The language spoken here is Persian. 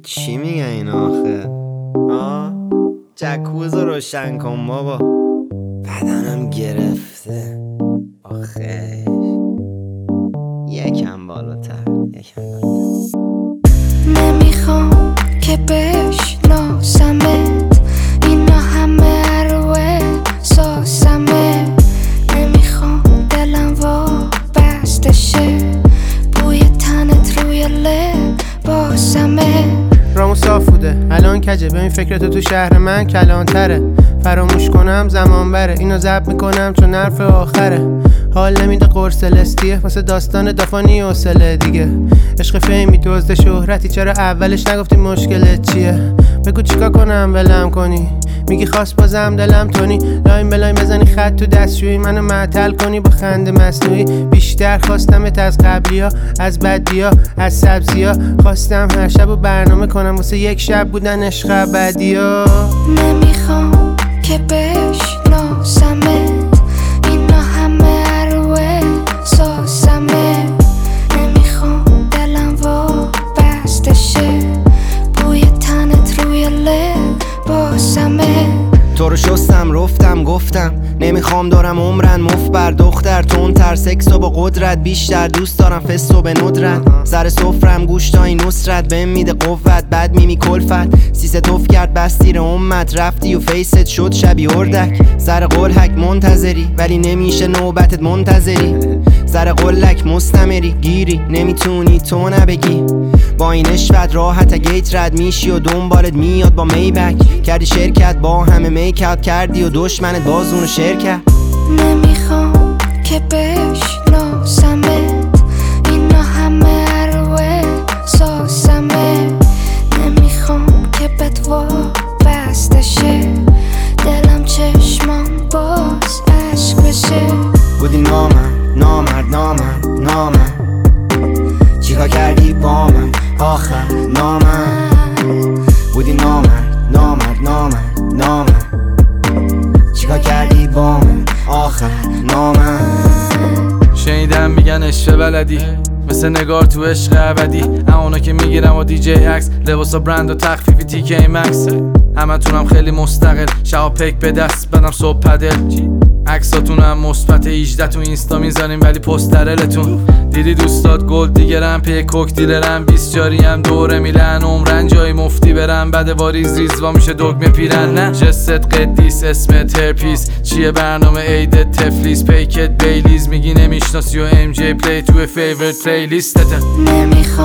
چی میگه این آخه؟ جکوز رو روشن کن بابا، بدنم گرفته آخه. یکم بالاتر نمیخوام که بشناسمت، اینا همه روی ساسمه. نمیخوام دلم وابسته شه، بوی تنت روی لباسمه. رامو صاف بوده الان کجه، ببین فکرتو تو شهر من کلانتره. فراموش کنم زمان بره، اینو ضبط میکنم چون حرف آخره. حال نمیده قرص لستیه واسه داستان دافانی حوصله دیگه. عشق فیمی دزد شهرتی، چرا اولش نگفتی مشکلت چیه؟ بگو چیکار کنم ولم کنی، میگی خواست بازم دلم تونی. لاین بلاین بزنی خط تو دستشویی، منو معطل کنی با خنده مصنوعی. بیشتر خواستمت از قبلیا، از بدیا، از سبزیا. خواستم هر شب و برنامه کنم واسه یک شب بودن عشق ابدیا. نمیخوام که بشناسمت، اینا همه روی ساسمه. نمیخوام دلم وابسته شه، بوی تنت روی لباسمه. تو رو شستم رفتم گفتم نمیخوام دارم عمرن مفت بر دختر. تندتر سکس و با قدرت بیشتر، دوست دارم فست و به ندرت. سر سفرم گوشتای نصرت بهم میده قوت، بعد میمی کلفت. سیسه توف کرد بستیر امت، رفتی و فیست شد شبی اردک. سر قلحک منتظری ولی نمیشه نوبتت منتظری. سر قلک مستمری گیری نمیتونی تو نبگی. با این عشقت راحت گیت رد میشی و دنبالت میاد با میبک. کردی شرکت با همه میکات کردی و دشمنت بازونو شرکت. نمیخوام که بشناسمت، اینا همه روی ساسمه. نمیخوام که بهت وابسته شه، دلم چشمام باز عشق بشه. بودی نامرد چیکار کردی با من آخر نامرد. بودی نامرد چیکار کردی با من آخر نامرد. شنیدم میگن عشق بلدی، مثل نگار تو عشق ابدی. اونا که میگیرم و دیجی عکس، لباسا برند و تخفیفی تیکه مکس. همتونم خیلی مستقل، شبا پیک به دست بدم صبح پدل. عکساتونم مثبت 18 تو اینستا میذاریم ولی پسترلتون. دیدی دوستات گلد دیگرم، پی کوک دیلرم. 20 جاریم دوره میلن، عمرن جای مفتی برم. بعد واریز ریزوا میشه دگمه پیرن. نه جست قدیس اسمت هرپیس، چیه برنامه عید تفلیس. پیکت بیلیز میگی نمیشناسی و ام جی پلی تو فیورت پلی لیستته.